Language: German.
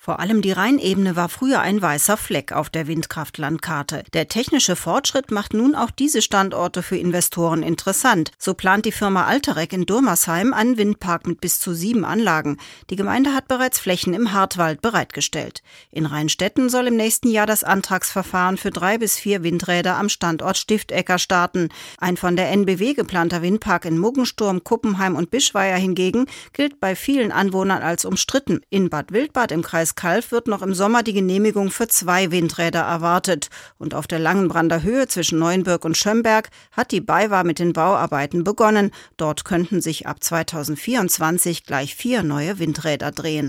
Vor allem die Rheinebene war früher ein weißer Fleck auf der Windkraftlandkarte. Der technische Fortschritt macht nun auch diese Standorte für Investoren interessant. So plant die Firma Alterec in Durmersheim einen Windpark mit bis zu 7 Anlagen. Die Gemeinde hat bereits Flächen im Hartwald bereitgestellt. In Rheinstetten soll im nächsten Jahr das Antragsverfahren für 3 bis 4 Windräder am Standort Stiftecker starten. Ein von der NBW geplanter Windpark in Muggensturm, Kuppenheim und Bischweier hingegen gilt bei vielen Anwohnern als umstritten. In Bad Wildbad im Kreis Calw wird noch im Sommer die Genehmigung für 2 Windräder erwartet. Und auf der Langenbrander Höhe zwischen Neuenbürg und Schömberg hat die BayWa mit den Bauarbeiten begonnen. Dort könnten sich ab 2024 gleich 4 neue Windräder drehen.